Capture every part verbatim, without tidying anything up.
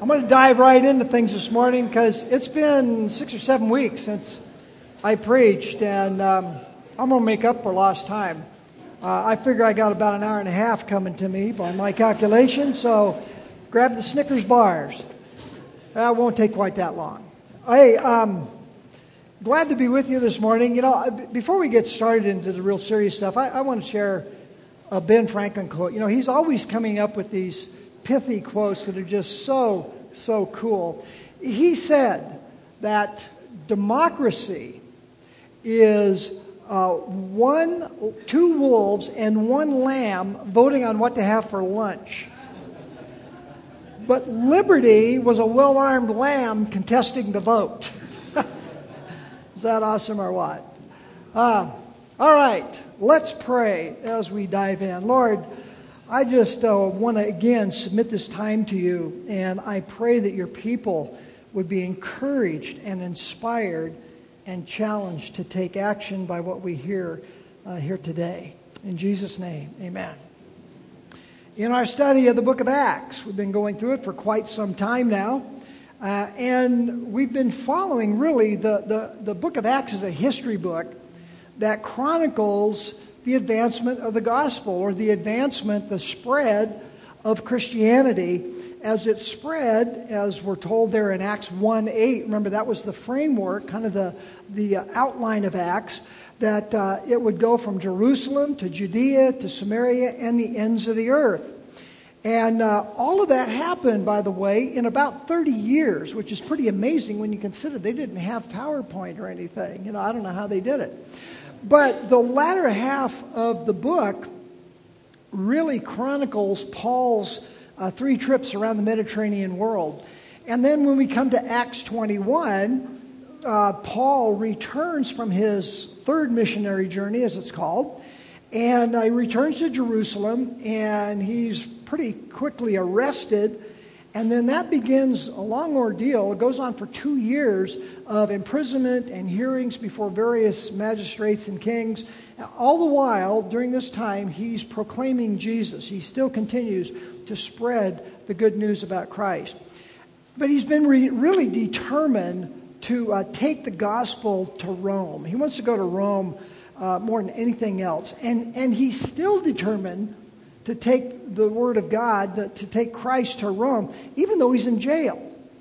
I'm going to dive right into things this morning because it's been six or seven weeks since I preached, and um, I'm going to make up for lost time. Uh, I figure I got about an hour and a half coming to me by my calculation, so grab the Snickers bars. That won't take quite that long. Hey, um, glad to be with you this morning. You know, before we get started into the real serious stuff, I, I want to share a Ben Franklin quote. You know, he's always coming up with these pithy quotes that are just so, so cool. He said that democracy is uh, one, two wolves and one lamb voting on what to have for lunch. But liberty was a well-armed lamb contesting the vote. Is that awesome or what? Uh, all right, let's pray as we dive in. Lord, I just uh, want to again submit this time to you, and I pray that your people would be encouraged and inspired and challenged to take action by what we hear uh, here today. In Jesus' name, amen. In our study of the book of Acts, we've been going through it for quite some time now, uh, and we've been following really the, the, the book of Acts is a history book that chronicles the advancement of the gospel, or the advancement, the spread of Christianity as it spread, as we're told there in Acts one eight. Remember, that was the framework, kind of the, the outline of Acts, that uh, it would go from Jerusalem to Judea to Samaria and the ends of the earth. And uh, all of that happened, by the way, in about thirty years, which is pretty amazing when you consider they didn't have PowerPoint or anything. You know, I don't know how they did it. But the latter half of the book really chronicles Paul's uh, three trips around the Mediterranean world. And then when we come to Acts twenty-one, uh, Paul returns from his third missionary journey, as it's called, and uh, he returns to Jerusalem, and he's pretty quickly arrested. And then that begins a long ordeal. It goes on for two years of imprisonment and hearings before various magistrates and kings. All the while, during this time, he's proclaiming Jesus. He still continues to spread the good news about Christ. But he's been re- really determined to uh, take the gospel to Rome. He wants to go to Rome uh, more than anything else. And, and he's still determined to take the word of God, to take Christ to Rome, even though he's in jail.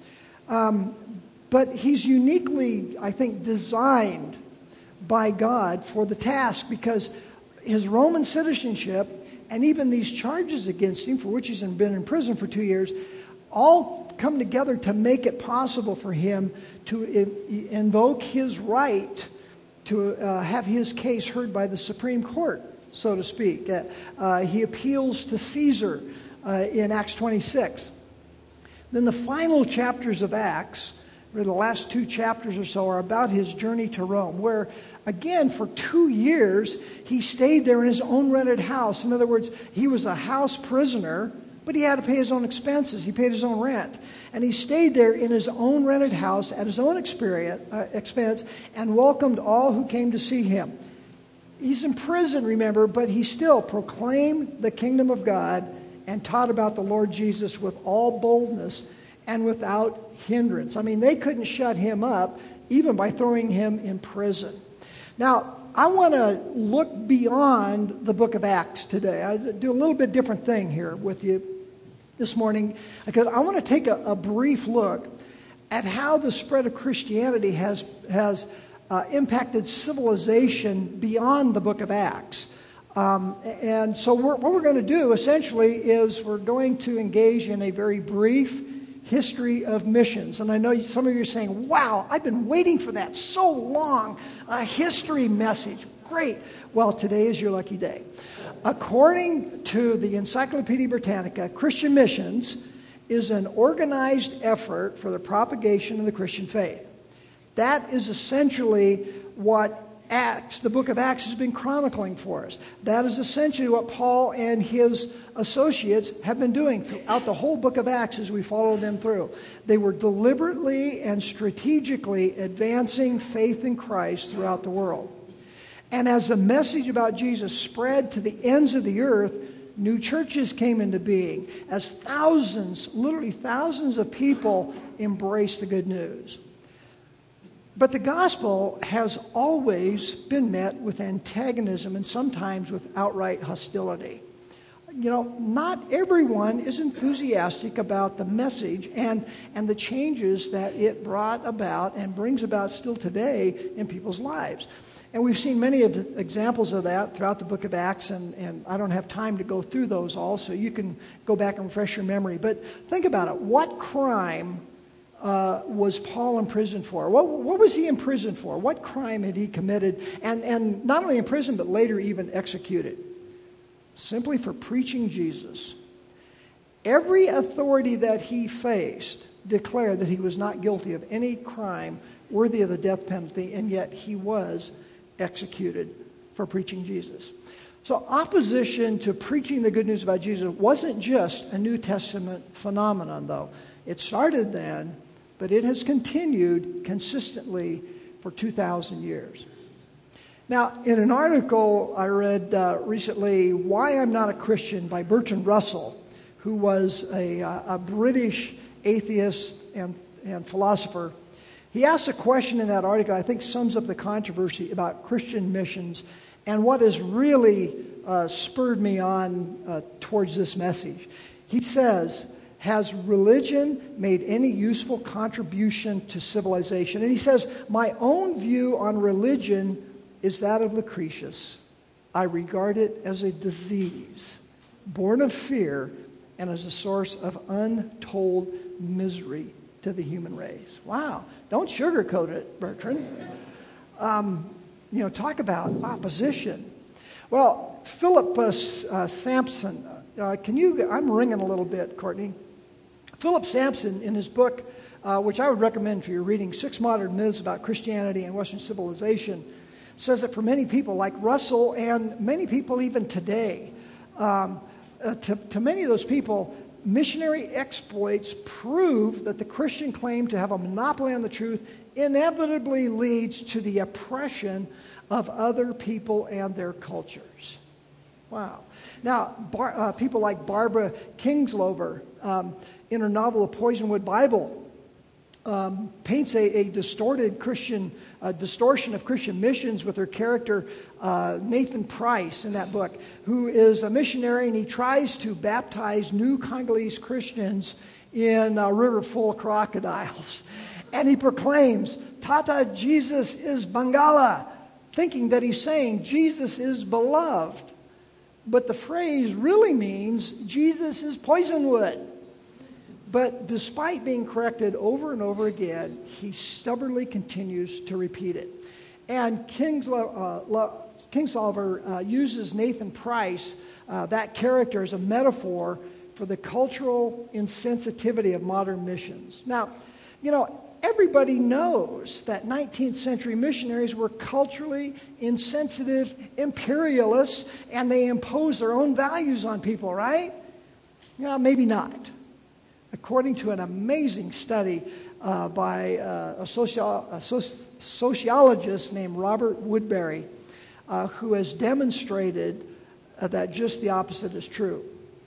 Um, but he's uniquely, I think, designed by God for the task, because his Roman citizenship and even these charges against him, for which he's been in prison for two years, all come together to make it possible for him to i- invoke his right to uh, have his case heard by the Supreme Court, so to speak. Uh, uh, he appeals to Caesar uh, in Acts twenty-six. Then the final chapters of Acts, or the last two chapters or so, are about his journey to Rome, where, again, for two years, he stayed there in his own rented house. In other words, he was a house prisoner, but he had to pay his own expenses. He paid his own rent. And he stayed there in his own rented house at his own experience, uh, expense and welcomed all who came to see him. He's in prison, remember, but he still proclaimed the kingdom of God and taught about the Lord Jesus with all boldness and without hindrance. I mean, they couldn't shut him up even by throwing him in prison. Now, I want to look beyond the book of Acts today. I do a little bit different thing here with you this morning, because I want to take a, a brief look at how the spread of Christianity has has Uh, impacted civilization beyond the book of Acts. Um, and so we're, what we're going to do essentially is we're going to engage in a very brief history of missions. And I know some of you are saying, wow, I've been waiting for that so long, a history message. Great. Well, today is your lucky day. According to the Encyclopedia Britannica, Christian missions is an organized effort for the propagation of the Christian faith. That is essentially what Acts, the book of Acts, has been chronicling for us. That is essentially what Paul and his associates have been doing throughout the whole book of Acts as we follow them through. They were deliberately and strategically advancing faith in Christ throughout the world. And as the message about Jesus spread to the ends of the earth, New churches came into being as thousands, literally thousands of people embraced the good news. But the gospel has always been met with antagonism and sometimes with outright hostility. You know, not everyone is enthusiastic about the message and, and the changes that it brought about and brings about still today in people's lives. And we've seen many of the examples of that throughout the book of Acts, and, and I don't have time to go through those all, so you can go back and refresh your memory. But think about it. What crime uh, was Paul in prison for? What, what was he in prison for? What crime had he committed? And, and not only in prison, but later even executed. Simply for preaching Jesus. Every authority that he faced declared that he was not guilty of any crime worthy of the death penalty, and yet he was executed for preaching Jesus. So opposition to preaching the good news about Jesus wasn't just a New Testament phenomenon, though. It started then, but it has continued consistently for two thousand years. Now, in an article I read uh, recently, Why I'm Not a Christian by Bertrand Russell, who was a, uh, a British atheist and, and philosopher, he asks a question in that article I think sums up the controversy about Christian missions and what has really uh, spurred me on uh, towards this message. He says, has religion made any useful contribution to civilization? And he says, my own view on religion is that of Lucretius. I regard it as a disease, born of fear, and as a source of untold misery to the human race. Wow. Don't sugarcoat it, Bertrand. Um, you know, talk about opposition. Well, Philip uh, uh, Sampson, uh, can you, I'm ringing a little bit, Courtney. Philip Sampson, in his book, uh, which I would recommend for your reading, Six Modern Myths About Christianity and Western Civilization, says that for many people like Russell and many people even today, um, uh, to, to many of those people, missionary exploits prove that the Christian claim to have a monopoly on the truth inevitably leads to the oppression of other people and their cultures. Wow. Now, bar, uh, people like Barbara Kingslover, um, in her novel, The Poisonwood Bible, Um, paints a, a distorted Christian, uh, distortion of Christian missions with her character, uh, Nathan Price, in that book, who is a missionary, and he tries to baptize new Congolese Christians in a river full of crocodiles. And he proclaims, Tata Jesus is Bangala, thinking that he's saying Jesus is beloved. But the phrase really means Jesus is poisonwood. But despite being corrected over and over again, he stubbornly continues to repeat it. And Kingslo- uh, Kingsolver uh, uses Nathan Price, uh, that character, as a metaphor for the cultural insensitivity of modern missions. Now, you know, everybody knows that nineteenth century missionaries were culturally insensitive imperialists, and they imposed their own values on people, right? Yeah, maybe not. According to an amazing study uh, by uh, a, socio- a soci- sociologist named Robert Woodbury, uh, who has demonstrated uh, that just the opposite is true.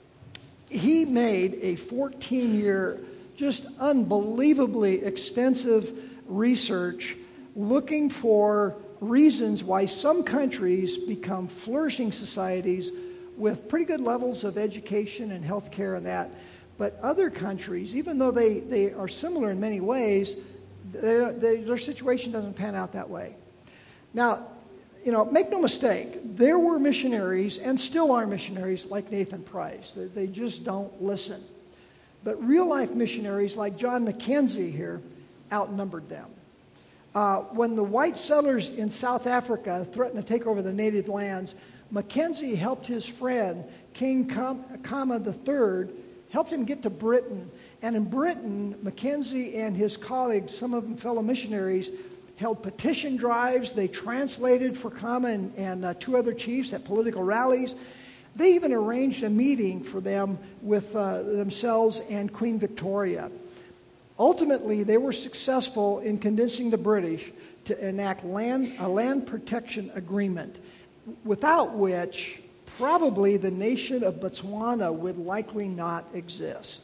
He made a fourteen-year, just unbelievably extensive research looking for reasons why some countries become flourishing societies with pretty good levels of education and health care and that. But other countries, even though they, they are similar in many ways, they, they, their situation doesn't pan out that way. Now, you know, make no mistake, there were missionaries, and still are missionaries, like Nathan Price. They, they just don't listen. But real-life missionaries like John Mackenzie here outnumbered them. Uh, when the white settlers in South Africa threatened to take over the native lands, Mackenzie helped his friend, King Khama the Third, helped him get to Britain. And in Britain, Mackenzie and his colleagues, some of them fellow missionaries, held petition drives. They translated for Khama and, and uh, two other chiefs at political rallies. They even arranged a meeting for them with uh, themselves and Queen Victoria. Ultimately, they were successful in convincing the British to enact land, a land protection agreement, without which probably the nation of Botswana would likely not exist.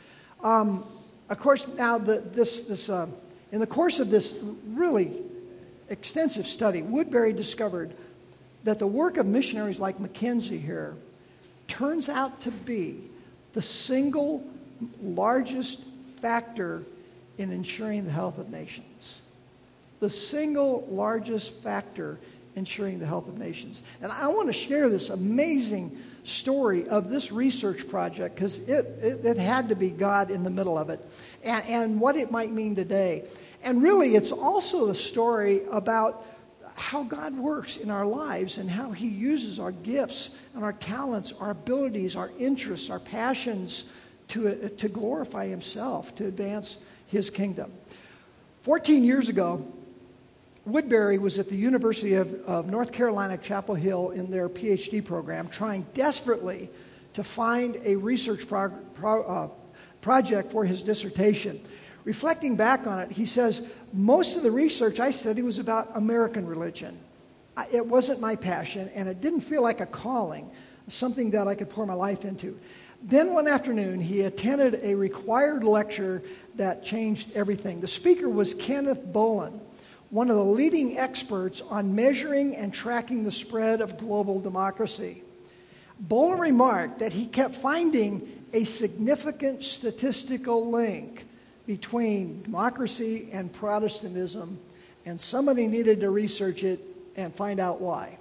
Um, of course, now the, this, this, uh, in the course of this really extensive study, Woodbury discovered that the work of missionaries like Mackenzie here turns out to be the single largest factor in ensuring the health of nations. The single largest factor ensuring the health of nations. And I want to share this amazing story of this research project because it, it, it had to be God in the middle of it and, and what it might mean today. And really, it's also a story about how God works in our lives and how He uses our gifts and our talents, our abilities, our interests, our passions to, uh, to glorify Himself, to advance His kingdom. Fourteen years ago, Woodbury was at the University of, of North Carolina, Chapel Hill in their P H D program, trying desperately to find a research prog- pro, uh, project for his dissertation. Reflecting back on it, he says, most of the research I studied was about American religion. I, it wasn't my passion, and it didn't feel like a calling, something that I could pour my life into. Then one afternoon, he attended a required lecture that changed everything. The speaker was Kenneth Boland, one of the leading experts on measuring and tracking the spread of global democracy. Boland remarked that he kept finding a significant statistical link between democracy and Protestantism, and somebody needed to research it and find out why.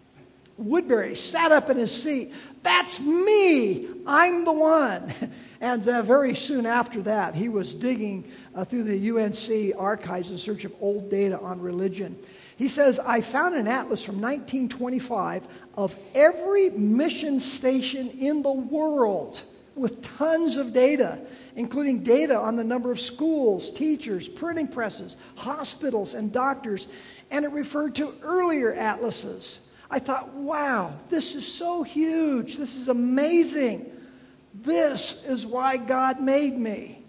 Woodbury sat up in his seat. That's me. I'm the one. And uh, very soon after that, he was digging uh, through the U N C archives in search of old data on religion. He says, I found an atlas from nineteen twenty-five of every mission station in the world with tons of data, including data on the number of schools, teachers, printing presses, hospitals, and doctors. And it referred to earlier atlases. I thought, wow, this is so huge. This is amazing. This is why God made me.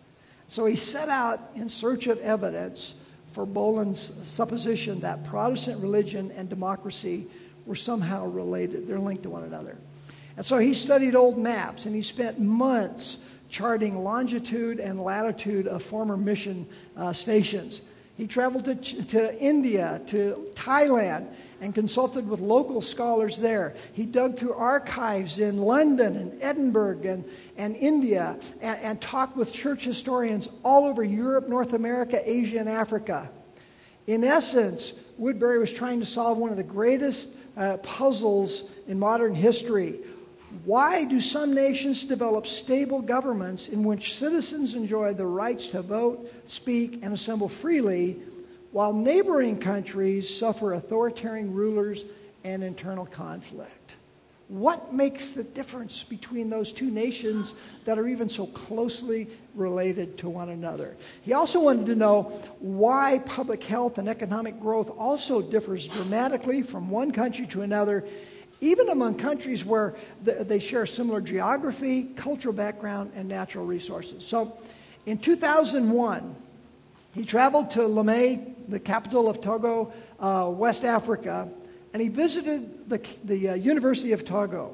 So he set out in search of evidence for Boland's supposition that Protestant religion and democracy were somehow related. They're linked to one another. And so he studied old maps, and he spent months charting longitude and latitude of former mission uh, stations. He traveled to, to India, to Thailand, and consulted with local scholars there. He dug through archives in London and Edinburgh and, and India and, and talked with church historians all over Europe, North America, Asia, and Africa. In essence, Woodbury was trying to solve one of the greatest uh, puzzles in modern history. Why do some nations develop stable governments in which citizens enjoy the rights to vote, speak, and assemble freely, while neighboring countries suffer authoritarian rulers and internal conflict? What makes the difference between those two nations that are even so closely related to one another? He also wanted to know why public health and economic growth also differs dramatically from one country to another, even among countries where they share similar geography, cultural background, and natural resources. So in two thousand one, he traveled to Lomé, the capital of Togo, uh, West Africa, and he visited the, the uh, University of Togo.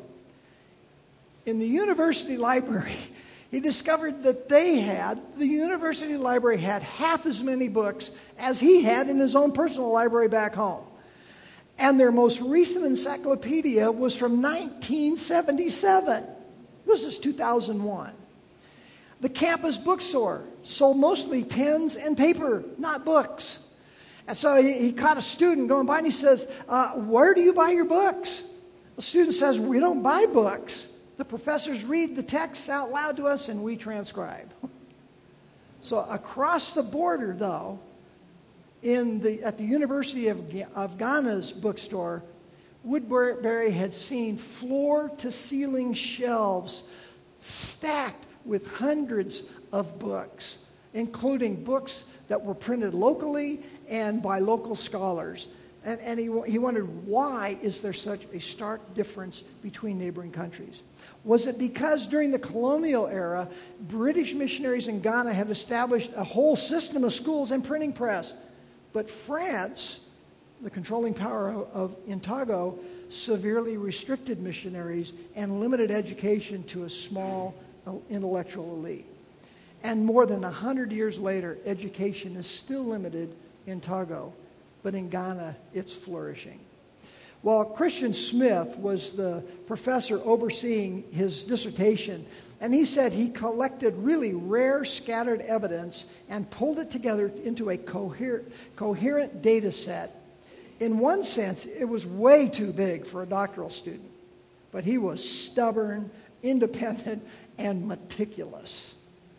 In the university library, he discovered that they had, the university library had half as many books as he had in his own personal library back home. And their most recent encyclopedia was from nineteen seventy-seven. This is two thousand one. The campus bookstore sold mostly pens and paper, not books. And so he, he caught a student going by and he says, uh, where do you buy your books? The student says, we don't buy books. The professors read the texts out loud to us and we transcribe. So across the border, though, in the at the University of, of Ghana's bookstore, Woodbury had seen floor-to-ceiling shelves stacked with hundreds of books, including books that were printed locally and by local scholars. And, and he, he wondered, why is there such a stark difference between neighboring countries? Was it because during the colonial era, British missionaries in Ghana had established a whole system of schools and printing press? But France, the controlling power of, of in Togo, severely restricted missionaries and limited education to a small intellectual elite. And more than one hundred years later, education is still limited in Togo, but in Ghana, it's flourishing. Well, Christian Smith was the professor overseeing his dissertation, and he said he collected really rare scattered evidence and pulled it together into a coherent, coherent data set. In one sense, it was way too big for a doctoral student, but he was stubborn, independent, and meticulous.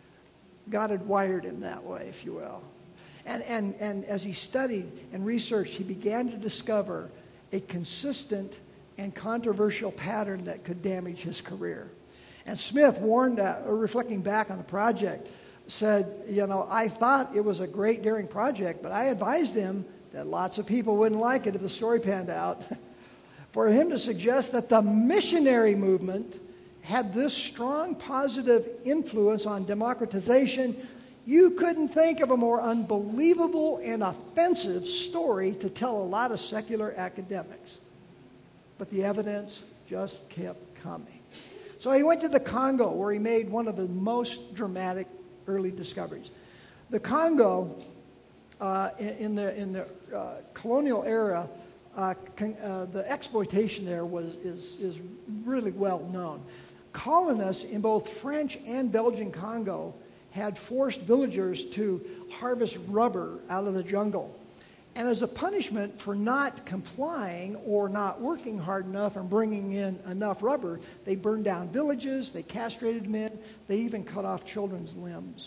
God had wired him that way, if you will. And, and, and as he studied and researched, he began to discover a consistent and controversial pattern that could damage his career. And Smith warned, uh, reflecting back on the project, said, you know, I thought it was a great, daring project, but I advised him that lots of people wouldn't like it if the story panned out. For him to suggest that the missionary movement had this strong positive influence on democratization, you couldn't think of a more unbelievable and offensive story to tell a lot of secular academics. But the evidence just kept coming. So he went to the Congo, where he made one of the most dramatic early discoveries. The Congo, uh, in the in the uh, colonial era, uh, con- uh, the exploitation there was is is really well known. Colonists in both French and Belgian Congo had forced villagers to harvest rubber out of the jungle. And as a punishment for not complying or not working hard enough and bringing in enough rubber, they burned down villages, they castrated men, they even cut off children's limbs.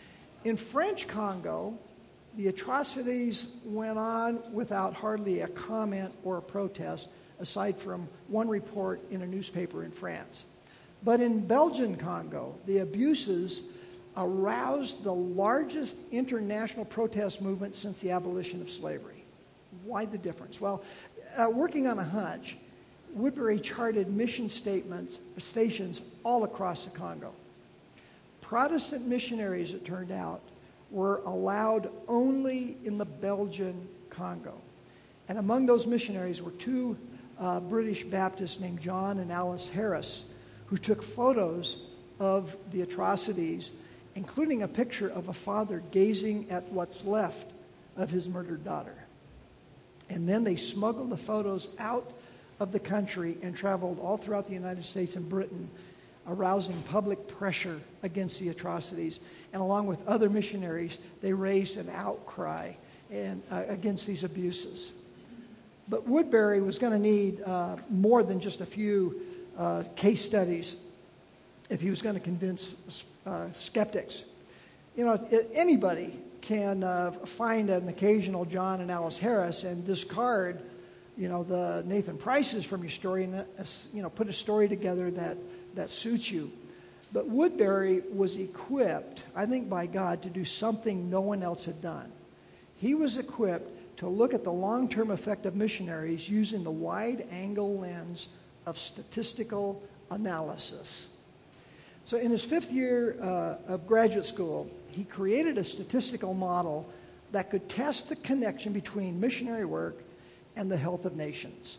In French Congo, the atrocities went on without hardly a comment or a protest, aside from one report in a newspaper in France. But in Belgian Congo, the abuses aroused the largest international protest movement since the abolition of slavery. Why the difference? Well, uh, working on a hunch, Woodbury charted mission statements, stations all across the Congo. Protestant missionaries, it turned out, were allowed only in the Belgian Congo. And among those missionaries were two uh, British Baptists named John and Alice Harris, who took photos of the atrocities, including a picture of a father gazing at what's left of his murdered daughter. And then they smuggled the photos out of the country and traveled all throughout the United States and Britain, arousing public pressure against the atrocities. And along with other missionaries, they raised an outcry and, uh, against these abuses. But Woodbury was going to need uh, more than just a few uh, case studies if he was going to convince uh, skeptics. You know, anybody can uh, find an occasional John and Alice Harris and discard, you know, the Nathan Prices from your story and, uh, you know, put a story together that, that suits you. But Woodbury was equipped, I think by God, to do something no one else had done. He was equipped to look at the long-term effect of missionaries using the wide-angle lens of statistical analysis. So in his fifth year uh, of graduate school, he created a statistical model that could test the connection between missionary work and the health of nations.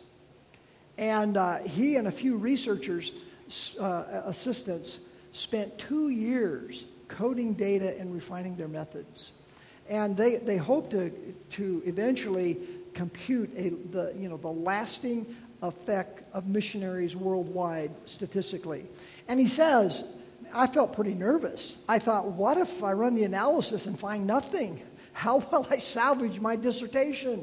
And uh, he and a few researchers, uh, assistants, spent two years coding data and refining their methods. And they, they hope to, to eventually compute a, the, you know, the lasting effect of missionaries worldwide statistically. And he says, I felt pretty nervous. I thought, what if I run the analysis and find nothing? How will I salvage my dissertation?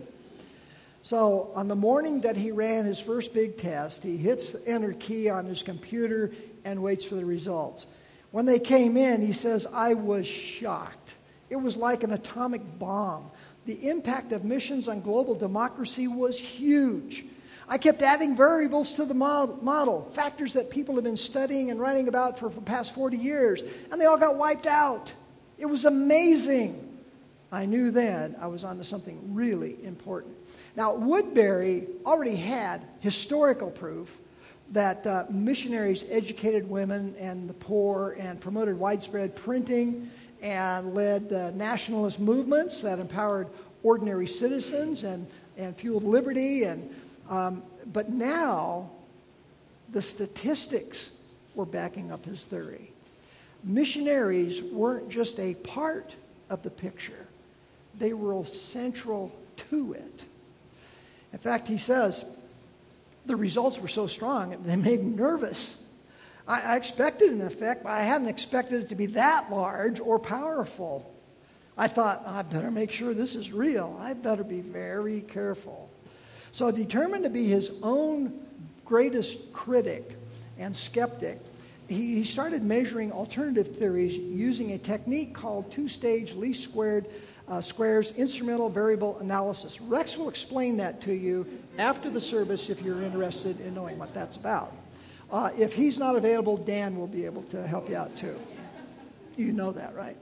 So on the morning that he ran his first big test, he hits the enter key on his computer and waits for the results. When they came in, he says, I was shocked. It was like an atomic bomb. The impact of missions on global democracy was huge. I kept adding variables to the model, factors that people have been studying and writing about for the past forty years, and they all got wiped out. It was amazing. I knew then I was onto something really important. Now, Woodbury already had historical proof that uh, missionaries educated women and the poor and promoted widespread printing and led uh, nationalist movements that empowered ordinary citizens and, and fueled liberty. And um, but now the statistics were backing up his theory. Missionaries weren't just a part of the picture. They were central to it. In fact, he says, the results were so strong, they made me nervous. I, I expected an effect, but I hadn't expected it to be that large or powerful. I thought, I better make sure this is real. I better be very careful. So determined to be his own greatest critic and skeptic, he, he started measuring alternative theories using a technique called two-stage least squared uh, squares instrumental variable analysis. Rex will explain that to you after the service if you're interested in knowing what that's about. Uh, if he's not available, Dan will be able to help you out too. You know that, right?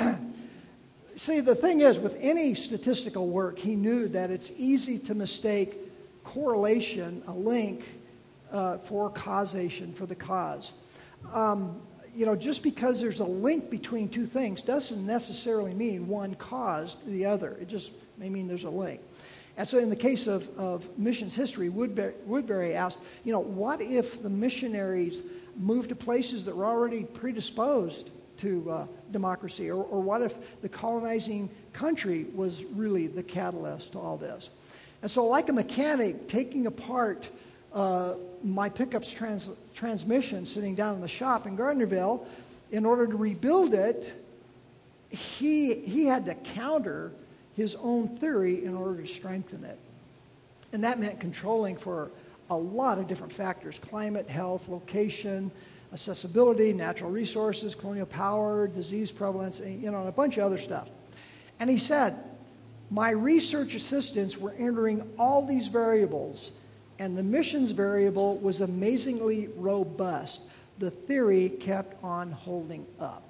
See, the thing is, with any statistical work, he knew that it's easy to mistake correlation, a link, uh, for causation, for the cause. Um, you know, just because there's a link between two things doesn't necessarily mean one caused the other. It just may mean there's a link. And so in the case of, of missions history, Woodbury, Woodbury asked, you know, what if the missionaries moved to places that were already predisposed to uh, democracy? Or, or what if the colonizing country was really the catalyst to all this? And so like a mechanic taking apart uh, my pickup's trans- transmission sitting down in the shop in Gardnerville, in order to rebuild it, he, he had to counter his own theory in order to strengthen it. And that meant controlling for a lot of different factors: climate, health, location, accessibility, natural resources, colonial power, disease prevalence, and, you know, and a bunch of other stuff. And he said, my research assistants were entering all these variables, and the missions variable was amazingly robust. The theory kept on holding up.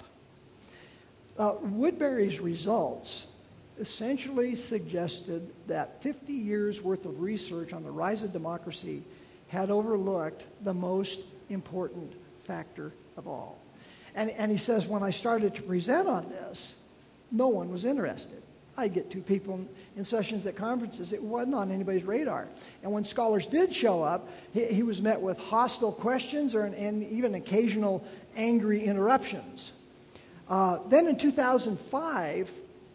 Uh, Woodbury's results essentially suggested that fifty years worth of research on the rise of democracy had overlooked the most important factor of all. And, and he says, when I started to present on this, no one was interested. I'd get two people in, in sessions at conferences. It wasn't on anybody's radar. And when scholars did show up, he, he was met with hostile questions or, and even occasional angry interruptions. Uh, then in two thousand five,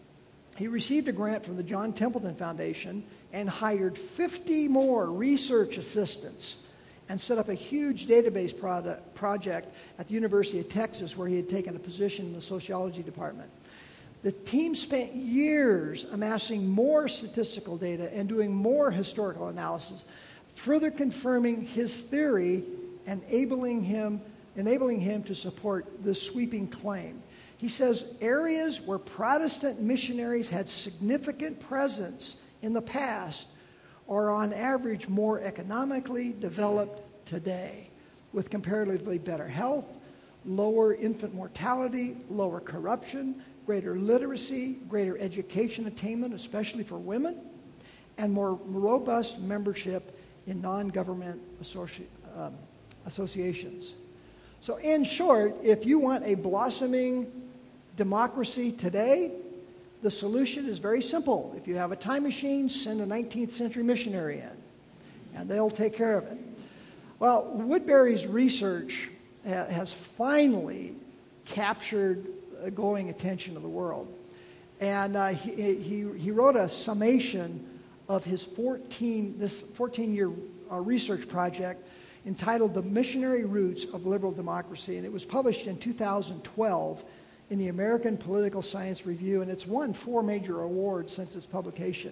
he received a grant from the John Templeton Foundation and hired fifty more research assistants and set up a huge database product, project at the University of Texas, where he had taken a position in the sociology department. The team spent years amassing more statistical data and doing more historical analysis, further confirming his theory and enabling him, enabling him to support this sweeping claim. He says areas where Protestant missionaries had significant presence in the past are on average more economically developed today, with comparatively better health, lower infant mortality, lower corruption, greater literacy, greater education attainment, especially for women, and more robust membership in non-government associ- um, associations. So in short, if you want a blossoming democracy today, the solution is very simple. If you have a time machine, send a nineteenth century missionary in, and they'll take care of it. Well, Woodbury's research ha- has finally captured the growing attention of the world. And uh, he, he, he wrote a summation of his fourteen, this fourteen-year uh, research project entitled The Missionary Roots of Liberal Democracy, and it was published in two thousand twelve in the American Political Science Review, and it's won four major awards since its publication.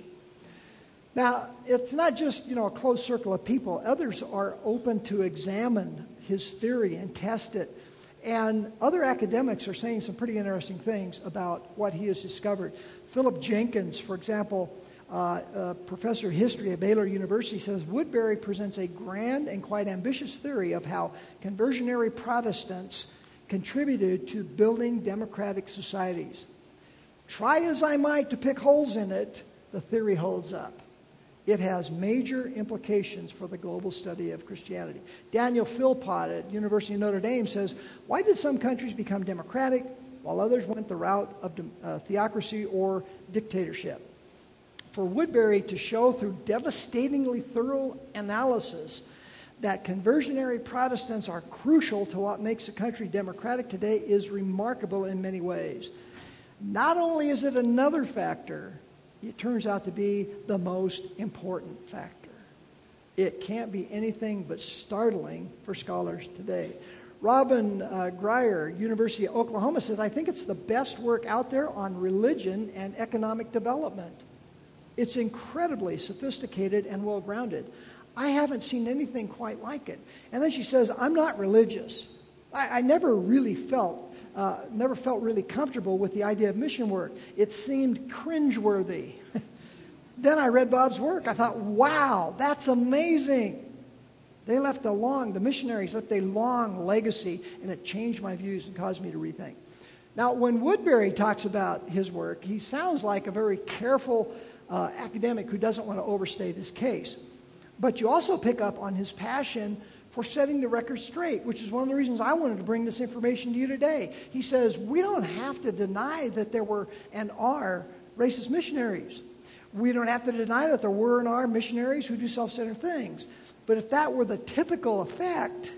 Now, it's not just, you know, a closed circle of people. Others are open to examine his theory and test it. And other academics are saying some pretty interesting things about what he has discovered. Philip Jenkins, for example, uh, a professor of history at Baylor University, says Woodbury presents a grand and quite ambitious theory of how conversionary Protestants contributed to building democratic societies. Try as I might to pick holes in it, the theory holds up. It has major implications for the global study of Christianity. Daniel Philpott at University of Notre Dame says, why did some countries become democratic while others went the route of uh, theocracy or dictatorship? for Woodbury to show through devastatingly thorough analysis that conversionary Protestants are crucial to what makes the country democratic today is remarkable in many ways. Not only is it another factor, it turns out to be the most important factor. It can't be anything but startling for scholars today. Robin uh, Grier, University of Oklahoma, says, I think it's the best work out there on religion and economic development. It's incredibly sophisticated and well-grounded. I haven't seen anything quite like it. And then she says, I'm not religious. I, I never really felt, uh, never felt really comfortable with the idea of mission work. It seemed cringeworthy. Then I read Bob's work. I thought, wow, that's amazing. They left a long, the missionaries left a long legacy, and it changed my views and caused me to rethink. Now, when Woodbury talks about his work, he sounds like a very careful uh, academic who doesn't want to overstate his case. But you also pick up on his passion for setting the record straight, which is one of the reasons I wanted to bring this information to you today. He says, we don't have to deny that there were and are racist missionaries. We don't have to deny that there were and are missionaries who do self-centered things. But if that were the typical effect,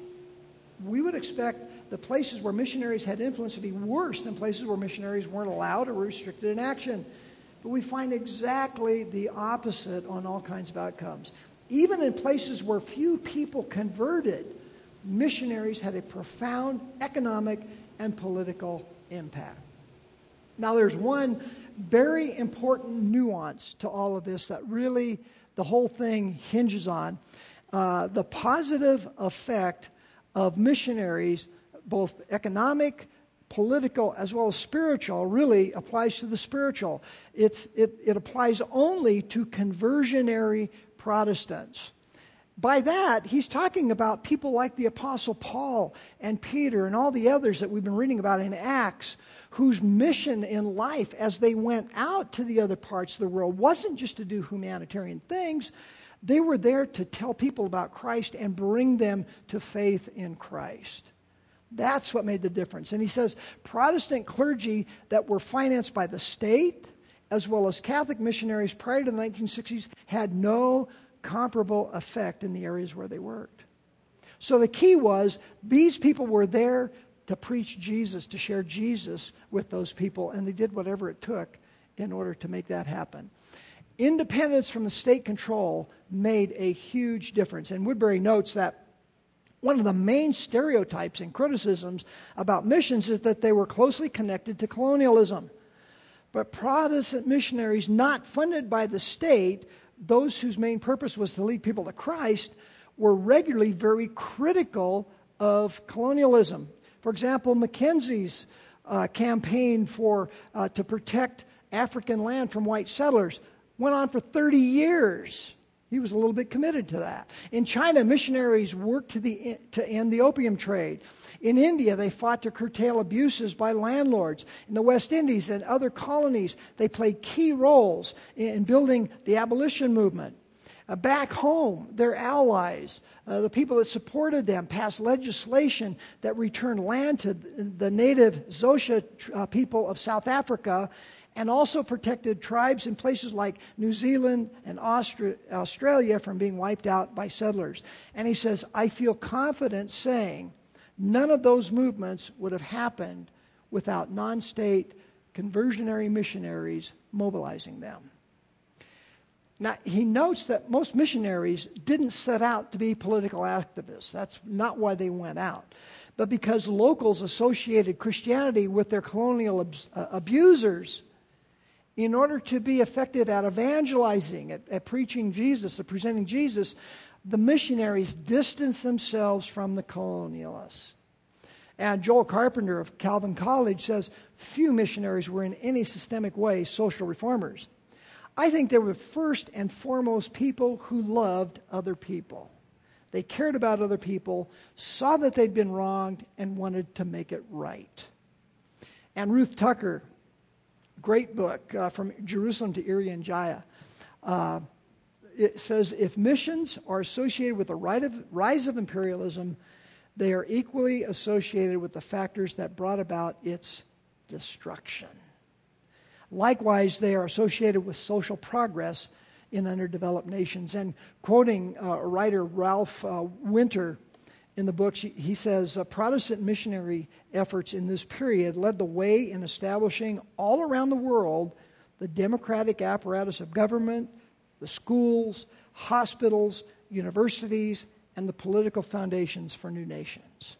we would expect the places where missionaries had influence to be worse than places where missionaries weren't allowed or were restricted in action. But we find exactly the opposite on all kinds of outcomes. Even in places where few people converted, missionaries had a profound economic and political impact. Now, there's one very important nuance to all of this that really the whole thing hinges on. Uh, the positive effect of missionaries, both economic, political, as well as spiritual, really applies to the spiritual. It's, it, it applies only to conversionary Protestants. By that, he's talking about people like the Apostle Paul and Peter and all the others that we've been reading about in Acts, whose mission in life as they went out to the other parts of the world wasn't just to do humanitarian things. They were there to tell people about Christ and bring them to faith in Christ. That's what made the difference. And he says Protestant clergy that were financed by the state, as well as Catholic missionaries prior to the nineteen sixties, had no comparable effect in the areas where they worked. So the key was these people were there to preach Jesus, to share Jesus with those people, and they did whatever it took in order to make that happen. Independence from the state control made a huge difference. And Woodbury notes that one of the main stereotypes and criticisms about missions is that they were closely connected to colonialism. But Protestant missionaries not funded by the state, those whose main purpose was to lead people to Christ, were regularly very critical of colonialism. For example, Mackenzie's uh, campaign for uh, to protect African land from white settlers went on for thirty years. He was a little bit committed to that. In China, missionaries worked to, the, to end the opium trade. In India, they fought to curtail abuses by landlords. In the West Indies and other colonies, they played key roles in building the abolition movement. Uh, back home, their allies, uh, the people that supported them, passed legislation that returned land to the native Xhosa uh, people of South Africa, and also protected tribes in places like New Zealand and Austra- Australia from being wiped out by settlers. And he says, I feel confident saying none of those movements would have happened without non-state conversionary missionaries mobilizing them. Now, he notes that most missionaries didn't set out to be political activists. That's not why they went out. But because locals associated Christianity with their colonial ab- uh, abusers, in order to be effective at evangelizing, at, at preaching Jesus, at presenting Jesus, the missionaries distanced themselves from the colonialists. And Joel Carpenter of Calvin College says, few missionaries were in any systemic way social reformers. I think they were first and foremost people who loved other people. They cared about other people, saw that they'd been wronged, and wanted to make it right. And Ruth Tucker, great book, uh, From Jerusalem to Irian Jaya. Uh, it says, if missions are associated with the rise of imperialism, they are equally associated with the factors that brought about its destruction. Likewise, they are associated with social progress in underdeveloped nations. And quoting uh, writer Ralph uh, Winter in the book, he says, uh, Protestant missionary efforts in this period led the way in establishing all around the world the democratic apparatus of government, the schools, hospitals, universities, and the political foundations for new nations.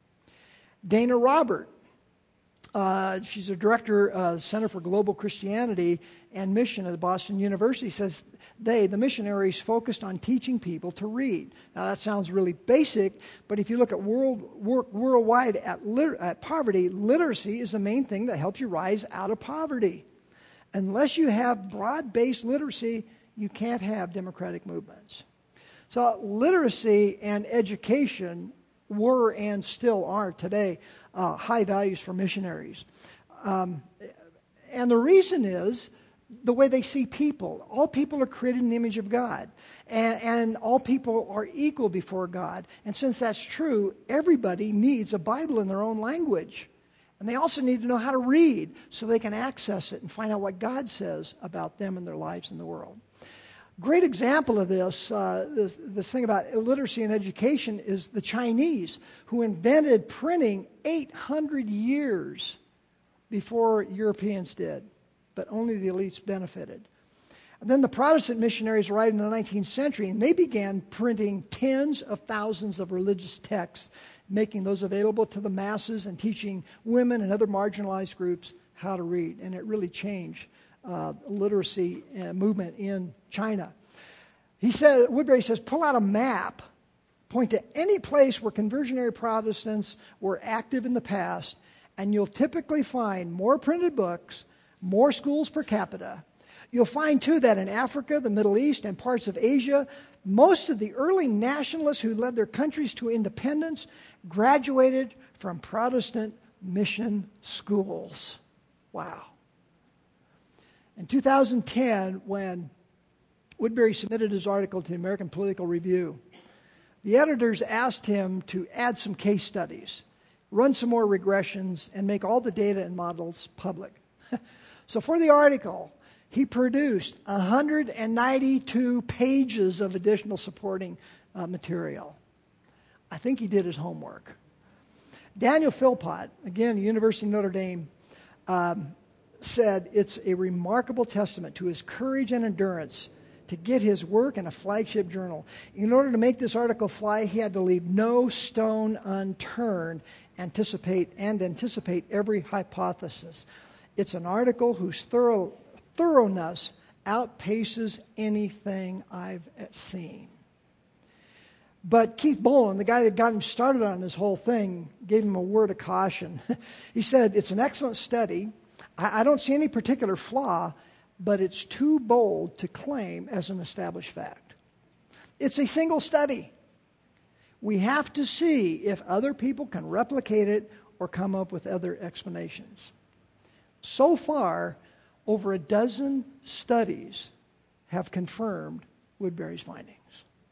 Dana Robert, uh, she's a director of uh, Center for Global Christianity and Mission at Boston University, says they, the missionaries, focused on teaching people to read. Now that sounds really basic, but if you look at world work worldwide at, lit- at poverty, literacy is the main thing that helps you rise out of poverty. Unless you have broad-based literacy, you can't have democratic movements. So literacy and education were and still are today uh, high values for missionaries. Um, and the reason is the way they see people. All people are created in the image of God. And, and all people are equal before God. And since that's true, everybody needs a Bible in their own language. And they also need to know how to read so they can access it and find out what God says about them and their lives in the world. Great example of this, uh, this, this thing about illiteracy and education is the Chinese, who invented printing eight hundred years before Europeans did, but only the elites benefited. And then the Protestant missionaries arrived in the nineteenth century, and they began printing tens of thousands of religious texts, making those available to the masses and teaching women and other marginalized groups how to read. And it really changed Uh, literacy uh, movement in China. He said, Woodbury says, pull out a map, point to any place where conversionary Protestants were active in the past, and you'll typically find more printed books, more schools per capita. You'll find, too, that in Africa, the Middle East, and parts of Asia, most of the early nationalists who led their countries to independence graduated from Protestant mission schools. Wow. In two thousand ten, when Woodbury submitted his article to the American Political Review, the editors asked him to add some case studies, run some more regressions, and make all the data and models public. So for the article, he produced one hundred ninety-two pages of additional supporting uh, material. I think he did his homework. Daniel Philpott, again, University of Notre Dame, um, said it's a remarkable testament to his courage and endurance to get his work in a flagship journal. In order to make this article fly, he had to leave no stone unturned, anticipate and anticipate every hypothesis. It's an article whose thorough, thoroughness outpaces anything I've seen. But Keith Boland, the guy that got him started on this whole thing, gave him a word of caution. He said, it's an excellent study. I don't see any particular flaw, but it's too bold to claim as an established fact. It's a single study. We have to see if other people can replicate it or come up with other explanations. So far, over a dozen studies have confirmed Woodbury's findings.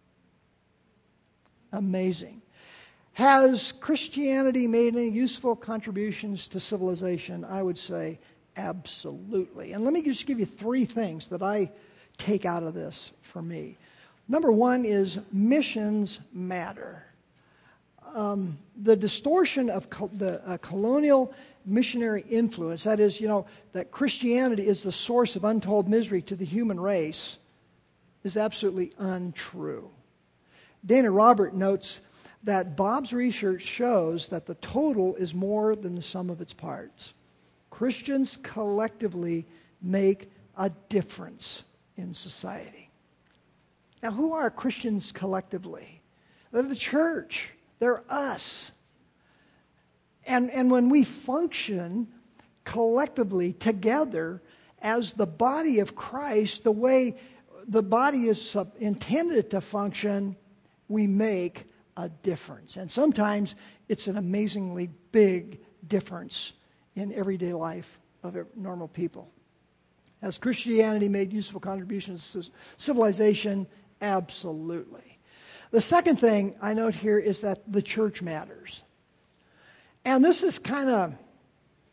Amazing. Has Christianity made any useful contributions to civilization? I would say absolutely. And let me just give you three things that I take out of this for me. Number one is missions matter. Um, the distortion of co- the uh, colonial missionary influence, that is, you know, that Christianity is the source of untold misery to the human race, is absolutely untrue. Dana Robert notes that Bob's research shows that the total is more than the sum of its parts. Christians collectively make a difference in society. Now, who are Christians collectively? They're the church. They're us. And, and when we function collectively together as the body of Christ, the way the body is intended to function, we make a difference. And sometimes it's an amazingly big difference in everyday life of normal people. Has Christianity made useful contributions to civilization? Absolutely. The second thing I note here is that the church matters. And this is kind of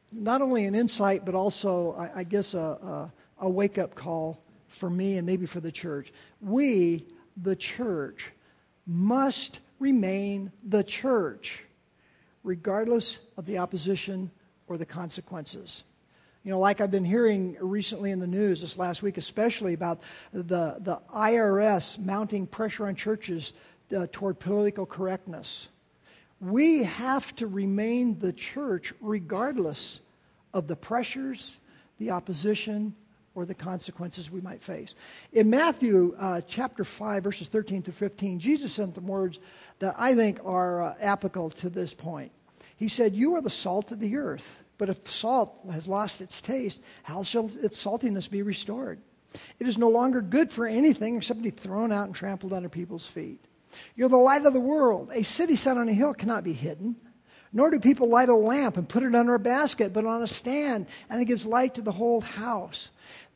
not only an insight, but also, I, I guess, a, a, a wake-up call for me and maybe for the church. We, the church, must remain the church, regardless of the opposition or the consequences. You know, like I've been hearing recently in the news this last week, especially about the, the I R S mounting pressure on churches uh, toward political correctness. We have to remain the church regardless of the pressures, the opposition, or the consequences we might face. In Matthew uh, chapter five, verses thirteen to fifteen, Jesus said some words that I think are uh, applicable to this point. He said, "You are the salt of the earth. But if salt has lost its taste, how shall its saltiness be restored? It is no longer good for anything except to be thrown out and trampled under people's feet. You're the light of the world. A city set on a hill cannot be hidden. Nor do people light a lamp and put it under a basket, but on a stand, and it gives light to the whole house."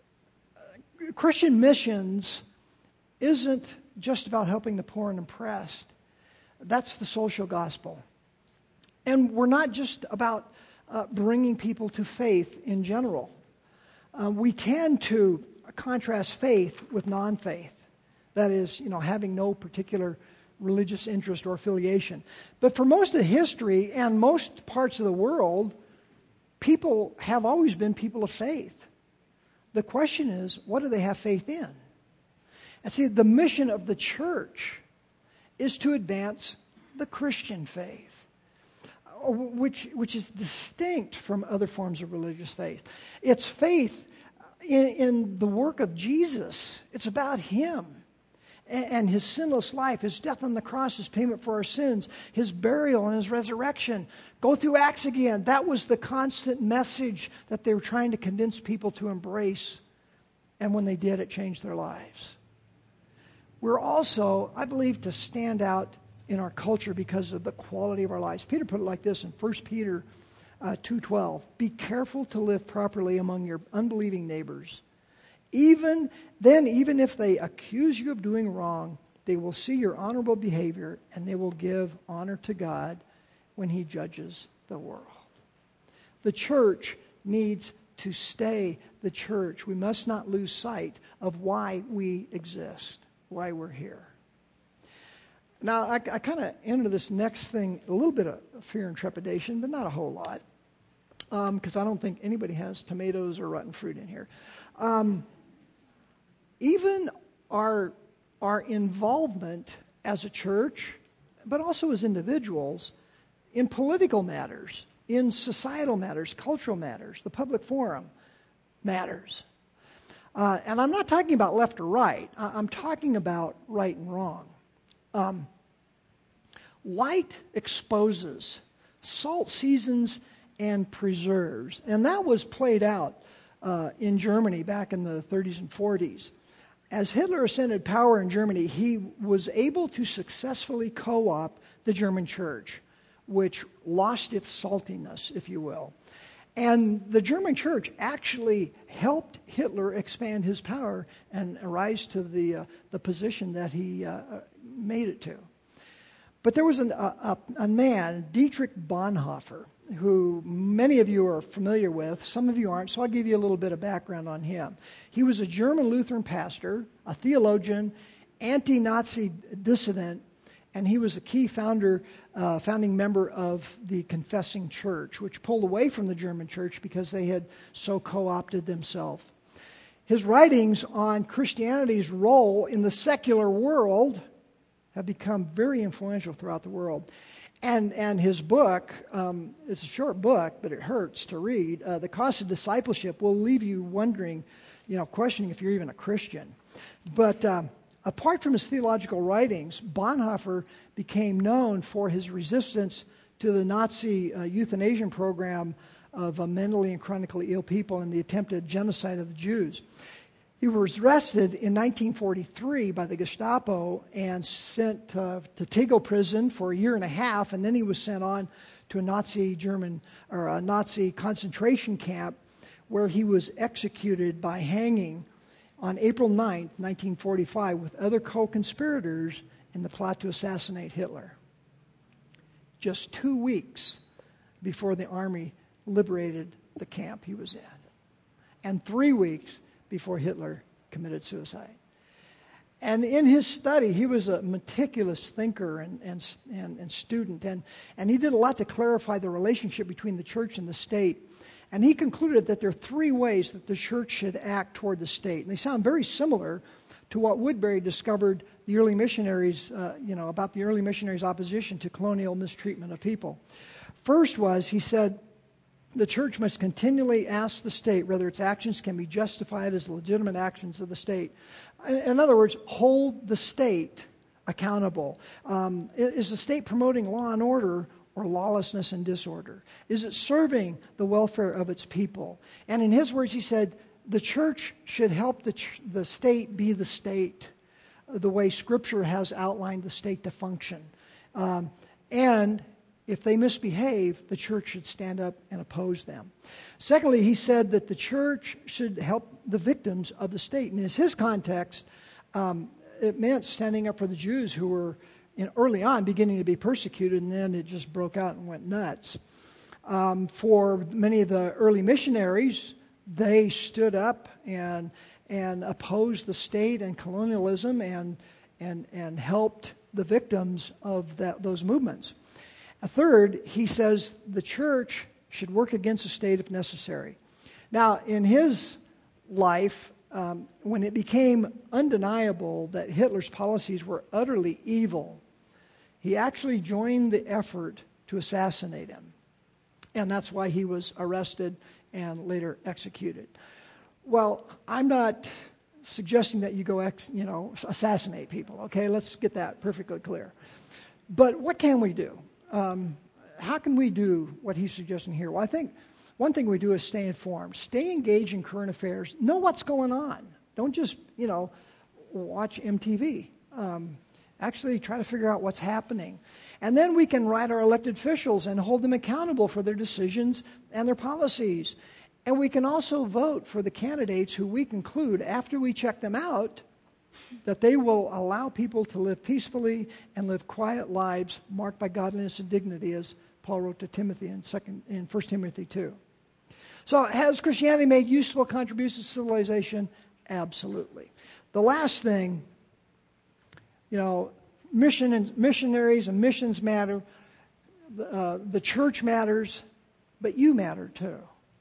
Christian missions isn't just about helping the poor and oppressed. That's the social gospel. And we're not just about Uh, bringing people to faith in general. Uh, we tend to contrast faith with non-faith. That is, you know, having no particular religious interest or affiliation. But for most of history and most parts of the world, people have always been people of faith. The question is, what do they have faith in? And see, the mission of the church is to advance the Christian faith, which which is distinct from other forms of religious faith. It's faith in, in the work of Jesus. It's about Him and, and His sinless life, His death on the cross, His payment for our sins, His burial and His resurrection. Go through Acts again. That was the constant message that they were trying to convince people to embrace. And when they did, it changed their lives. We're also, I believe, to stand out in our culture because of the quality of our lives. Peter put it like this in First Peter uh, two twelve. "Be careful to live properly among your unbelieving neighbors. Even then, even if they accuse you of doing wrong, they will see your honorable behavior and they will give honor to God when He judges the world." The church needs to stay the church. We must not lose sight of why we exist, why we're here. Now, I, I kind of enter this next thing a little bit of fear and trepidation, but not a whole lot, because um, I don't think anybody has tomatoes or rotten fruit in here. Um, even our, our involvement as a church, but also as individuals, in political matters, in societal matters, cultural matters, the public forum matters. Uh, and I'm not talking about left or right. I, I'm talking about right and wrong. Um, light exposes, salt seasons and preserves. And that was played out uh, in Germany back in the thirties and forties. As Hitler ascended power in Germany, he was able to successfully co-opt the German church, which lost its saltiness, if you will. And the German church actually helped Hitler expand his power and rise to the uh, the position that he uh, made it to. But there was an, a, a man, Dietrich Bonhoeffer, who many of you are familiar with. Some of you aren't, so I'll give you a little bit of background on him. He was a German Lutheran pastor, a theologian, anti-Nazi dissident, and he was a key founder, uh, founding member of the Confessing Church, which pulled away from the German church because they had so co-opted themselves. His writings on Christianity's role in the secular world have become very influential throughout the world. And and his book, um, it's a short book, but it hurts to read. Uh, The Cost of Discipleship will leave you wondering, you know, questioning if you're even a Christian. But um, apart from his theological writings, Bonhoeffer became known for his resistance to the Nazi uh, euthanasia program of uh, mentally and chronically ill people and the attempted genocide of the Jews. He was arrested in nineteen forty-three by the Gestapo and sent uh, to Tegel prison for a year and a half, and then he was sent on to a Nazi German or a Nazi concentration camp where he was executed by hanging on April ninth, nineteen forty-five, with other co-conspirators in the plot to assassinate Hitler. Just two weeks before the army liberated the camp he was in, and three weeks before Hitler committed suicide. And in his study, he was a meticulous thinker and, and, and, and student, and, and he did a lot to clarify the relationship between the church and the state. And he concluded that there are three ways that the church should act toward the state. And they sound very similar to what Woodbury discovered the early missionaries, uh, you know, about the early missionaries' opposition to colonial mistreatment of people. First was, he said, the church must continually ask the state whether its actions can be justified as legitimate actions of the state. In other words, hold the state accountable. Um, is the state promoting law and order or lawlessness and disorder? Is it serving the welfare of its people? And in his words, he said, the church should help the, ch- the state be the state, the way Scripture has outlined the state to function. Um, and if they misbehave, the church should stand up and oppose them. Secondly, he said that the church should help the victims of the state. And in his context, um, it meant standing up for the Jews who were in, early on beginning to be persecuted, and then it just broke out and went nuts. Um, for many of the early missionaries, they stood up and and opposed the state and colonialism and and and helped the victims of that, those movements. A third, he says the church should work against the state if necessary. Now, in his life, um, when it became undeniable that Hitler's policies were utterly evil, he actually joined the effort to assassinate him. And that's why he was arrested and later executed. Well, I'm not suggesting that you go, ex, you know, assassinate people, okay? Let's get that perfectly clear. But what can we do? Um, how can we do what he's suggesting here? Well, I think one thing we do is stay informed. Stay engaged in current affairs. Know what's going on. Don't just, you know, watch M T V. Um, actually try to figure out what's happening. And then we can write our elected officials and hold them accountable for their decisions and their policies. And we can also vote for the candidates who we conclude, after we check them out, that they will allow people to live peacefully and live quiet lives marked by godliness and dignity, as Paul wrote to Timothy in, second, in First Timothy two. So has Christianity made useful contributions to civilization? Absolutely. The last thing, you know, mission and missionaries and missions matter. Uh, the church matters, but you matter too.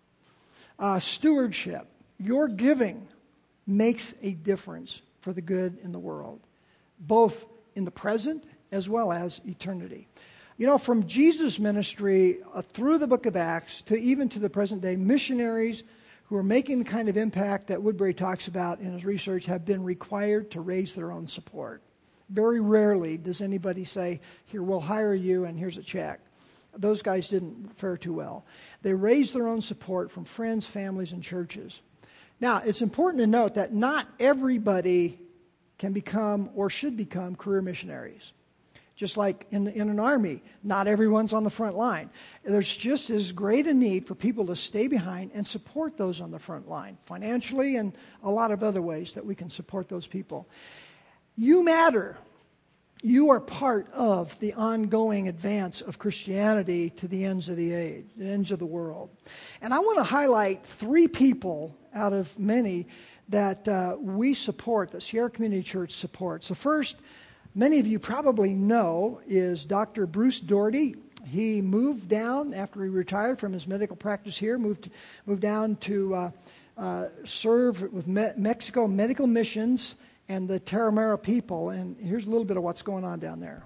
Uh, stewardship, your giving makes a difference for the good in the world, both in the present as well as eternity. You know, from Jesus' ministry uh, through the book of Acts to even to the present day, missionaries who are making the kind of impact that Woodbury talks about in his research have been required to raise their own support. Very rarely does anybody say, here, we'll hire you and here's a check. Those guys didn't fare too well. They raised their own support from friends, families, and churches. Now, it's important to note that not everybody can become or should become career missionaries. Just like in, in an army, not everyone's on the front line. There's just as great a need for people to stay behind and support those on the front line, financially and a lot of other ways that we can support those people. You matter. You are part of the ongoing advance of Christianity to the ends of the age, the ends of the world. And I want to highlight three people out of many that uh, we support, that Sierra Community Church supports. The first, many of you probably know, is Doctor Bruce Doherty. He moved down after he retired from his medical practice here, moved moved down to uh, uh, serve with Me- Mexico Medical Missions and the Taramara people. And here's a little bit of what's going on down there.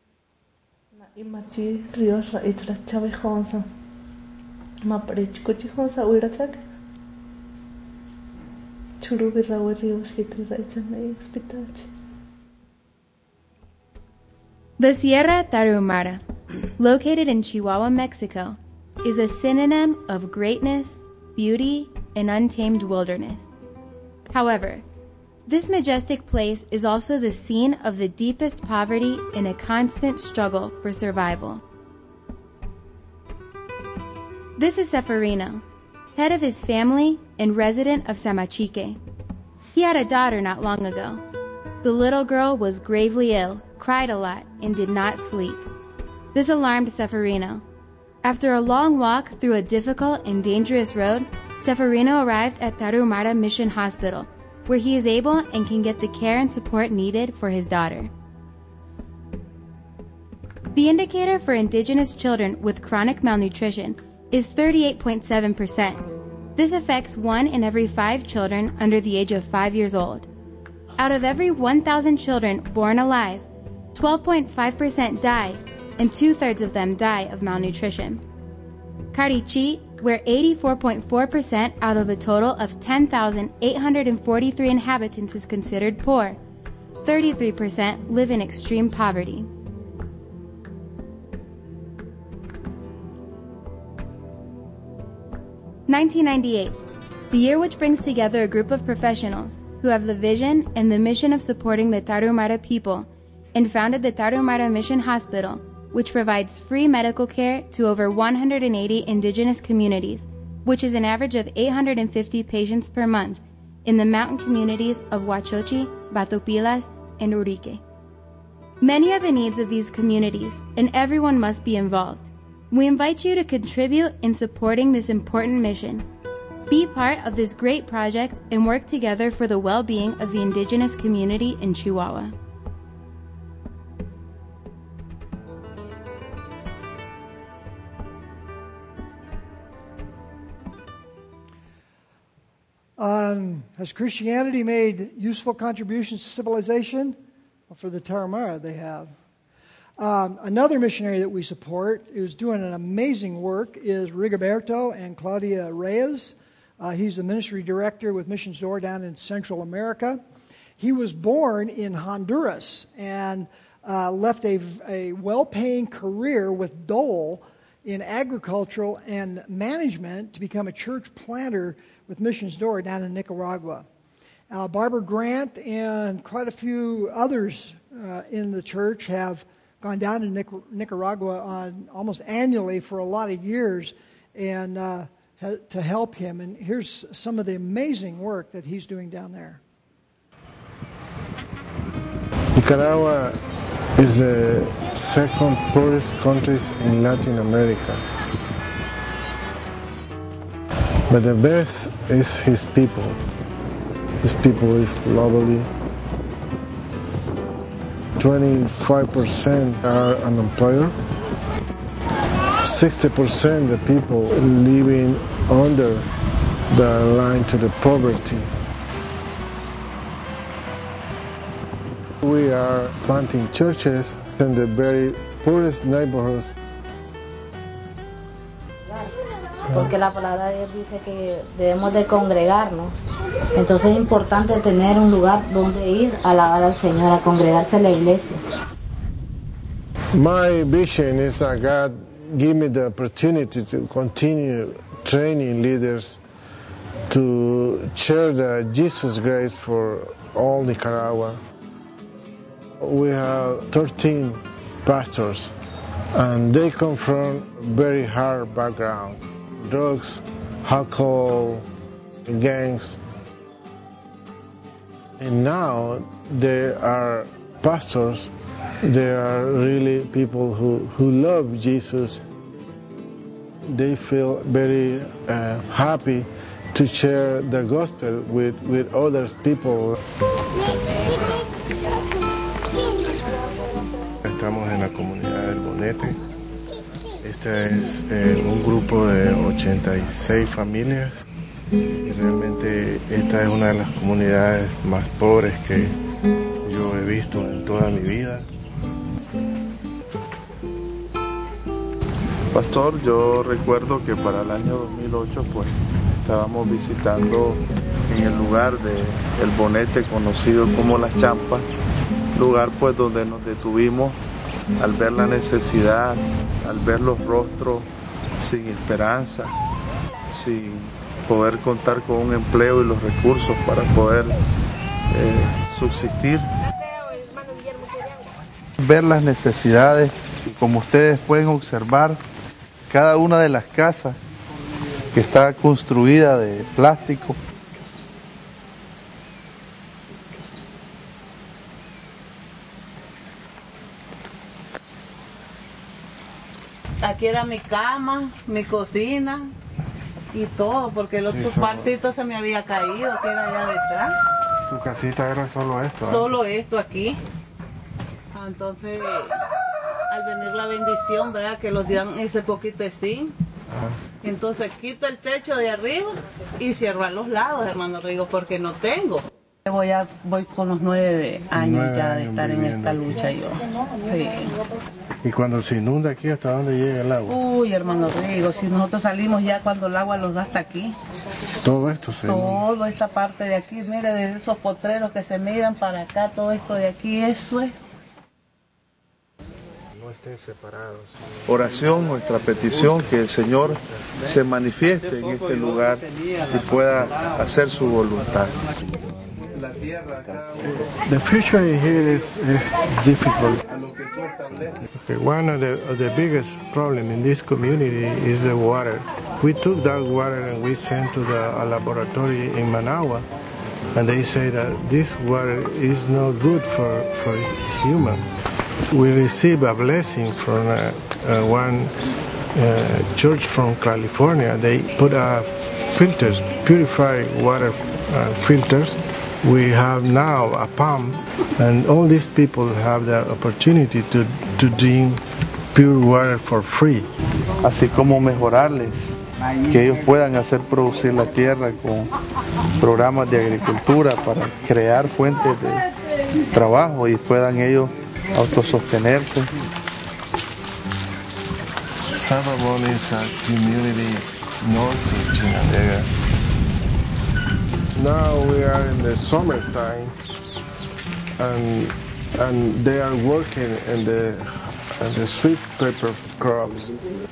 The Sierra Tarahumara, located in Chihuahua, Mexico, is a synonym of greatness, beauty, and untamed wilderness. However, this majestic place is also the scene of the deepest poverty and a constant struggle for survival. This is Seferino, head of his family and resident of Samachique. He had a daughter not long ago. The little girl was gravely ill, cried a lot, and did not sleep. This alarmed Seferino. After a long walk through a difficult and dangerous road, Seferino arrived at Tarahumara Mission Hospital, where he is able and can get the care and support needed for his daughter. The indicator for indigenous children with chronic malnutrition is thirty-eight point seven percent. This affects one in every five children under the age of five years old. Out of every one thousand children born alive, twelve point five percent die, and two-thirds of them die of malnutrition. Karichi, where eighty-four point four percent out of a total of ten thousand eight hundred forty-three inhabitants is considered poor, thirty-three percent live in extreme poverty. nineteen ninety-eight, the year which brings together a group of professionals who have the vision and the mission of supporting the Tarahumara people, and founded the Tarahumara Mission Hospital, which provides free medical care to over one hundred eighty indigenous communities, which is an average of eight hundred fifty patients per month in the mountain communities of Huachochi, Batopilas, and Urique. Many are the needs of these communities, and everyone must be involved. We invite you to contribute in supporting this important mission. Be part of this great project and work together for the well-being of the indigenous community in Chihuahua. Um, has Christianity made useful contributions to civilization? Well, for the Tarahumara, they have. Um, another missionary that we support who's doing an amazing work is Rigoberto and Claudia Reyes. Uh, he's the ministry director with Missions Door down in Central America. He was born in Honduras and uh, left a, a well-paying career with Dole in agricultural and management to become a church planter with Missions Door down in Nicaragua. Uh, Barbara Grant and quite a few others uh, in the church have gone down to Nic- Nicaragua on almost annually for a lot of years and uh, ha- to help him. And here's some of the amazing work that he's doing down there. Nicaragua is the second poorest country in Latin America. But the best is his people. His people is lovely. twenty-five percent are unemployed. sixty percent the people living under the line to the poverty. We are planting churches in the very poorest neighborhoods. Porque la palabra de Dios dice que debemos de congregarnos. Entonces es importante tener un lugar donde ir a alabar al Señor, a congregarse a la iglesia. My vision is that God give me the opportunity to continue training leaders to share the Jesus grace for all Nicaragua. We have thirteen pastors, and they come from very hard background. Drugs, alcohol, gangs. And now they are pastors. They are really people who, who love Jesus. They feel very uh, happy to share the gospel with, with other people. Estamos en la comunidad del Bonete. Este es eh, un grupo de ochenta y seis familias y realmente esta es una de las comunidades más pobres que yo he visto en toda mi vida. Pastor, yo recuerdo que para el año dos mil ocho pues estábamos visitando en el lugar de El Bonete, conocido como Las Champas, lugar pues donde nos detuvimos al ver la necesidad, al ver los rostros sin esperanza, sin poder contar con un empleo y los recursos para poder eh, subsistir. Ver las necesidades y como ustedes pueden observar, cada una de las casas que está construida de plástico, aquí era mi cama, mi cocina y todo, porque el otro sí, cuartito se me había caído, que era allá detrás. ¿Su casita era solo esto? ¿eh? Solo esto aquí. Entonces, al venir la bendición, ¿verdad? Que los dan ese poquito de zinc. Entonces quito el techo de arriba y cierro a los lados, hermano Rigo, porque no tengo. Voy, a, voy con los nueve años nueve ya de estar viviendo en esta lucha yo. Sí. ¿Y cuando se inunda aquí, hasta dónde llega el agua? Uy, hermano Rigo, si nosotros salimos ya cuando el agua los da hasta aquí. Todo esto se inunda. Toda esta parte de aquí, mire, de esos potreros que se miran para acá, todo esto de aquí, eso es. No estén separados. Oración, nuestra petición, que el Señor se manifieste en este lugar y pueda hacer su voluntad. The future here is, is difficult. Okay, one of the, of the biggest problem in this community is the water. We took that water and we sent to the a laboratory in Managua, and they say that this water is not good for, for human. We received a blessing from uh, uh, one uh, church from California. They put uh, filters, purified water uh, filters. We have now a pump, and all these people have the opportunity to, to drink pure water for free. Así como mejorarles, que ellos puedan hacer producir la tierra con programas de agricultura para crear fuentes de trabajo y puedan ellos autosostenerse. Sababon is a community north of Chinandega. Now we are in the summertime, and and they are working in the in the sweet pepper crops.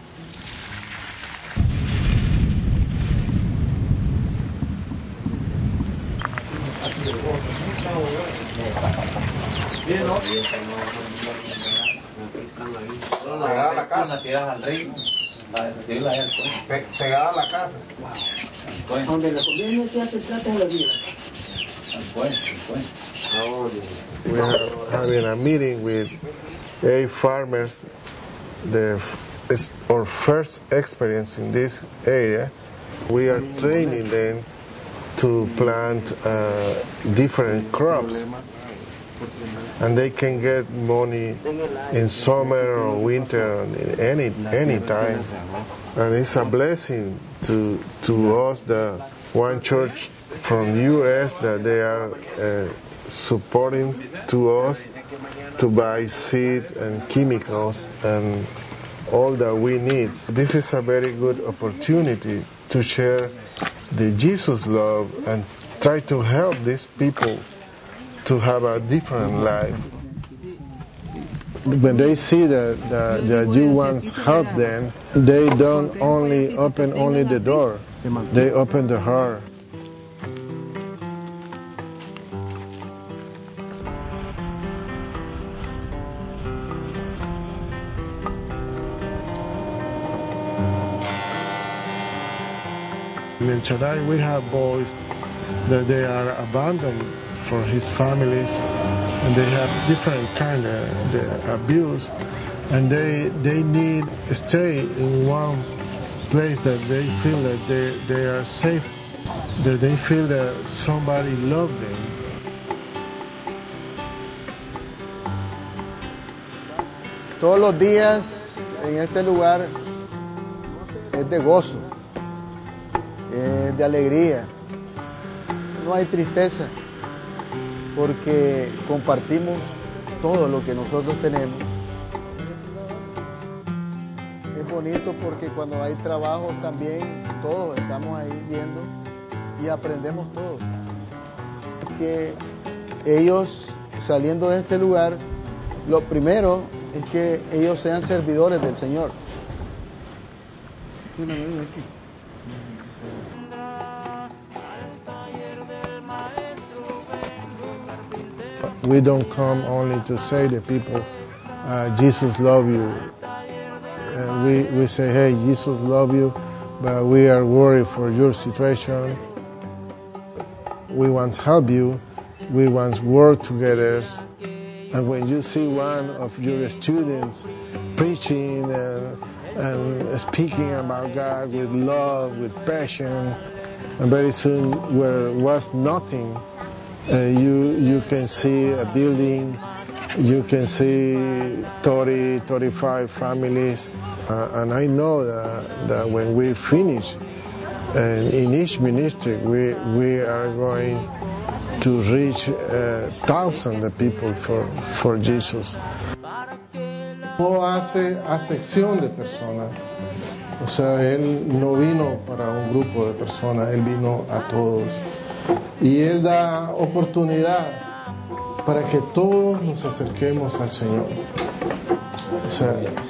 Pegada a la casa. La tiras al río. Pegada a la casa. Donde la comida se hace trata de la vida. We are having a meeting with eight farmers. The it's our first experience in this area. We are training them to plant uh, different crops, and they can get money in summer or winter, any any time. And it's a blessing to to us, the one church from U S that they are uh, supporting to us to buy seeds and chemicals and all that we need. This is a very good opportunity to share the Jesus love and try to help these people to have a different life. When they see that the, the you ones help them, they don't only open only the door, they open the heart. In El Shaddai, we have boys that they are abandoned for his families, and they have different kind of the abuse, and they they need to stay in one place that they feel that they they are safe, that they feel that somebody loves them. Todos los días en este lugar es de gozo, es de alegría, no hay tristeza, porque compartimos todo lo que nosotros tenemos. Es bonito porque cuando hay trabajos también todos estamos ahí viendo y aprendemos todos. Que ellos saliendo de este lugar, lo primero es que ellos sean servidores del Señor. We don't come only to say to people, uh, Jesus love you. And we, we say, hey, Jesus love you, but we are worried for your situation. We want to help you. We want to work together. And when you see one of your students preaching and, and speaking about God with love, with passion. And very soon, where was nothing, uh, you you can see a building, you can see thirty, thirty-five families. Uh, and I know that, that when we finish uh, in each ministry, we, we are going to reach uh, thousands of people for, for Jesus. No hace acepción de personas. O sea, Él no vino para un grupo de personas, Él vino a todos. Y Él da oportunidad para que todos nos acerquemos al Señor. O sea,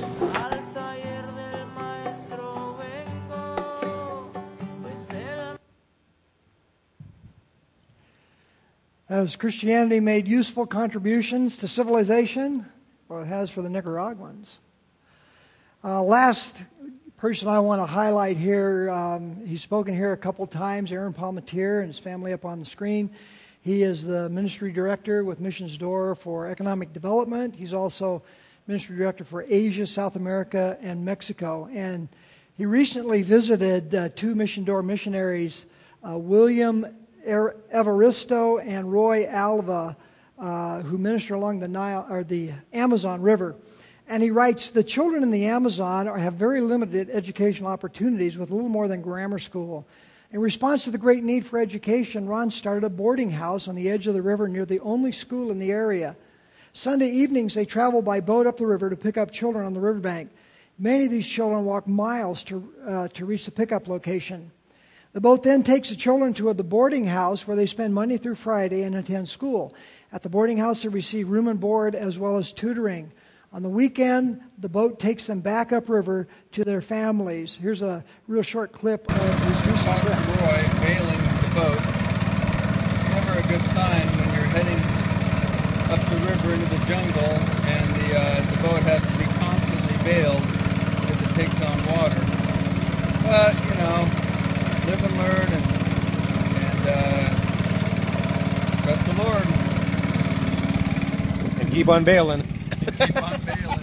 has Christianity made useful contributions to civilization? Well, it has for the Nicaraguans. Uh, last person I want to highlight here, um, he's spoken here a couple times, Aaron Palmatier and his family up on the screen. He is the ministry director with Missions Door for Economic Development. He's also ministry director for Asia, South America, and Mexico. And he recently visited uh, two Mission Door missionaries, uh, William Evaristo and Roy Alva, uh, who minister along the Nile or the Amazon River. And he writes, the children in the Amazon are, have very limited educational opportunities with little more than grammar school. In response to the great need for education, Ron started a boarding house on the edge of the river near the only school in the area. Sunday evenings, they travel by boat up the river to pick up children on the riverbank. Many of these children walk miles to, uh, to reach the pickup location. The boat then takes the children to the boarding house where they spend Monday through Friday and attend school. At the boarding house, they receive room and board as well as tutoring. On the weekend, the boat takes them back upriver to their families. Here's a real short clip of his recent trip. Roy bailing the boat. It's never a good sign when you're heading up the river into the jungle and the, uh, the boat has to be constantly bailed as it takes on water. But, you know, live and learn and, and uh, trust the Lord. And keep on bailing. Keep on bailing.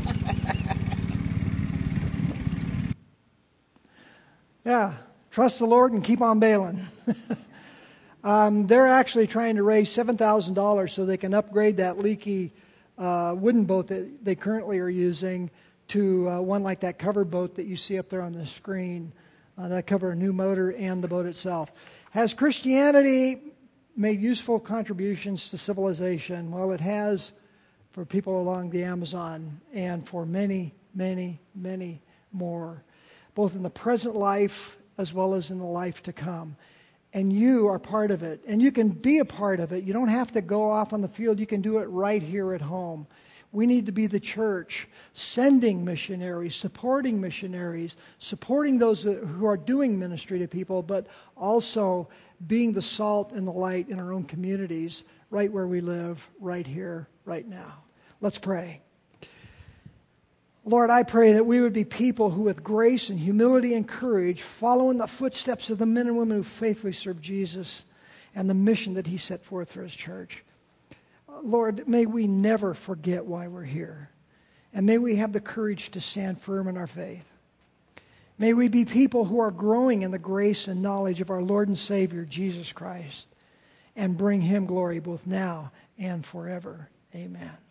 Yeah, trust the Lord and keep on bailing. um, they're actually trying to raise seven thousand dollars so they can upgrade that leaky uh, wooden boat that they currently are using to uh, one like that covered boat that you see up there on the screen. Uh, that cover a new motor and the boat itself. Has Christianity made useful contributions to civilization? Well, it has for people along the Amazon and for many, many, many more, both in the present life as well as in the life to come. And you are part of it. And you can be a part of it. You don't have to go off on the field. You can do it right here at home. We need to be the church, sending missionaries, supporting missionaries, supporting those who are doing ministry to people, but also being the salt and the light in our own communities, right where we live, right here, right now. Let's pray. Lord, I pray that we would be people who with grace and humility and courage follow in the footsteps of the men and women who faithfully serve Jesus and the mission that He set forth for His church. Lord, may we never forget why we're here. And may we have the courage to stand firm in our faith. May we be people who are growing in the grace and knowledge of our Lord and Savior, Jesus Christ, and bring Him glory both now and forever. Amen.